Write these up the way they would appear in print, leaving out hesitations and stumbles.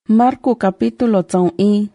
Marco capítulo 2.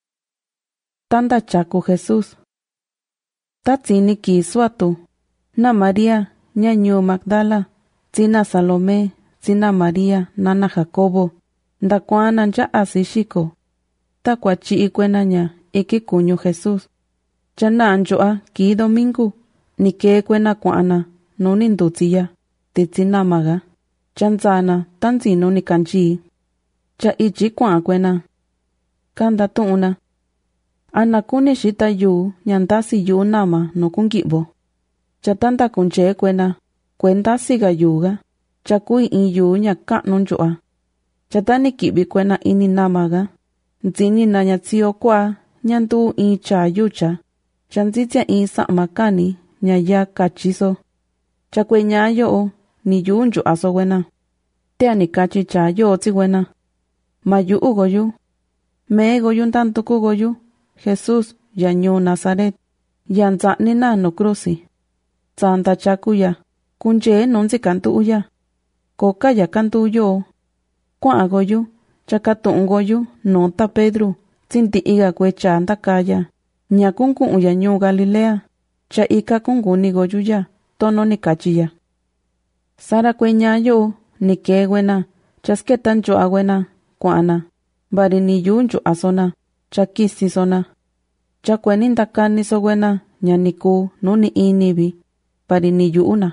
Tanda chaku Jesús. Tatsini kiswatu. Na María, ñañu Magdala, tsina Salomé, tsina María, nana Jacobo, ndakuana nja asishiko. Takwachi ikwenaña, iki kuñu Jesús. Chana anjoa ki domingo, nike kwena kuana, nuni ndutsiya, titsina maga. Chanzana, tanzino ni kanji. Cha ichi kwa kwena. Kanda tuuna. Anakune shita yu, nyandasi yu nama no kungibo. Cha tanda kunche kwena, kwendasi ga yuga. Cha kui in yu nyaka nunjoa. Cha tani kibi kwena ini namaga. Nzini na nyatsio kwa, nyandu in cha yucha. Cha nzitia in sa makani, nyaya kachiso. Cha kwenya yo, ni yu njo aso wena. Tea ni kachi cha yo ti wena. Mayu ugoyu. Me goyun tantuku goyu. Jesús yañu Nazaret. Yanza nina no cruci. Santa chakuya. Kunje nonzi kantu uya. Koka ya kantu yo. Kwa agoyu. Chakatu ungoyu. Nota Pedro. Tinti iga kwecha anda kaya. Nyakunku uyanyu Galilea. Cha ika kunguni goyu ya. Tono ni kachiya. Sara kwenya yo. Nike wena. Chasketan jo agwena. Kwaana. Bari ni yunju asona. Chakisi sona. Chakweni ndakani sogwena. Nyaniku nuni inibi. Bari ni yuuna.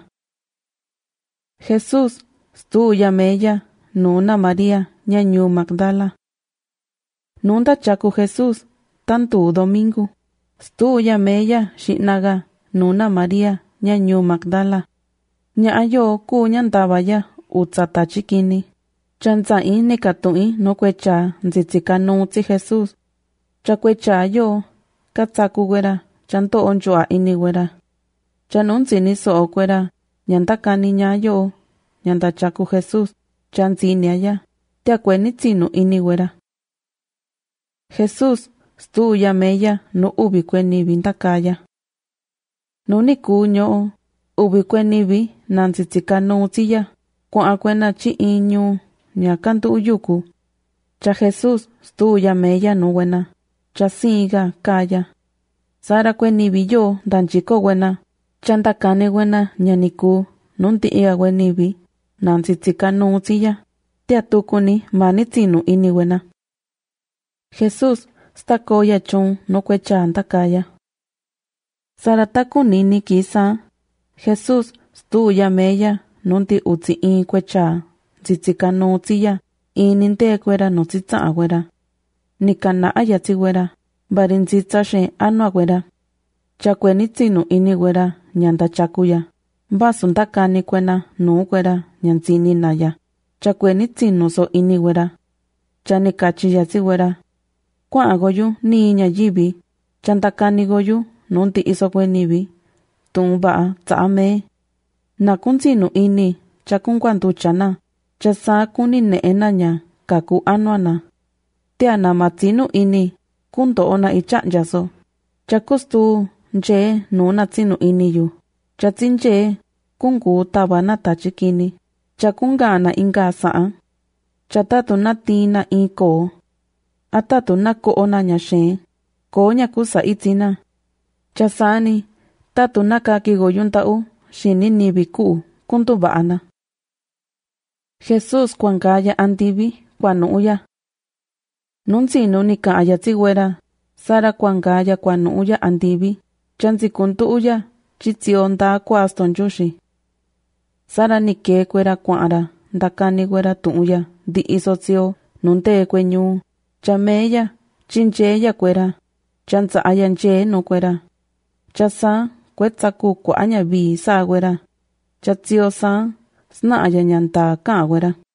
Jesús. Stu yameya. Nuna María. Ñañu Magdala. Nunda chaku Jesús. Tantu domingo. Stu yameya. Shinaga. Nuna María. Ñañu Magdala. Ñaayo ku nyandabaya. Utsata chikini. Chanza ini katui no kwecha nzitsika nutsi Jesús. Cha kwecha yo, katsaku gwera, chanto onjoa ini gwera. Chanunzi ni so gwera, nyandaka niña yo, nyandachaku Jesús, chanzini aya, tia kweni tsinu ini gwera. Jesús, stu yameya, no ubi kweni bindakaya. No ni kuño, ubi kweni bi, nanzitsika nutsi ya, kwa akwena chi inyu, nyakantu uyuku. Cha Jesús stu yameya no wena. Cha siga kaya. Sara kweni biyo danchiko wena. Chandakane wena nyaniku. Nunti iga wenibi. Nansitsika nutsiya. Tia tukuni manitsinu ini wena. Jesús stakoya chun no kwecha andakaya. Sara takunini kisa. Jesús stu yameya nunti utsi in kwecha. Tsitsika nutsiya, ininte kwera no tsitsa agwera. Nikana ayatsi gwera, barin tsitsa she anu agwera. Chakweni tsinu ini gwera, nyanda chakuya. Basunda kani kwena, no gwera, nyanzini naya. Chakweni tsinu so ini gwera. Chanikachi yatsi gwera. Kwa agoyu ni inya yibi, chandakani goyu, nunti iso kwenibi. Tumba, tsame. Nakunzinu ini, chakungwandu chana. Chasa kuni neenaña, kaku anuana. Tiana matsinu ini, kunto ona ichanyaso. Chakustu, nje nuna tsinu ini yu. Chatsinje, kungu tabana tachikini. Chakungana inga saa. Chatatu na tina inko. Atatu na ko ona nyashe. Ko nyakusa itina. Chasani, tatu na kaki goyuntau, shini nibiku, kuntu baana. Jesús kwankaya antibi, kwanuya. Nunzinu ni kaya tigwera. Sara kwankaya kwanuya antibi. Chanzi kuntuya, chitsionda kwaston yushi. Sara ni ke kwera kwara, ndakani kwera tuya, di isotsio, nunte kwenyu. Chameya, chincheya kwera. Chanza ayanche no kwera. Chasa, kwetsaku kwanya bi sa kwera. Chatsio sa, sna ayanyanta ka gwera.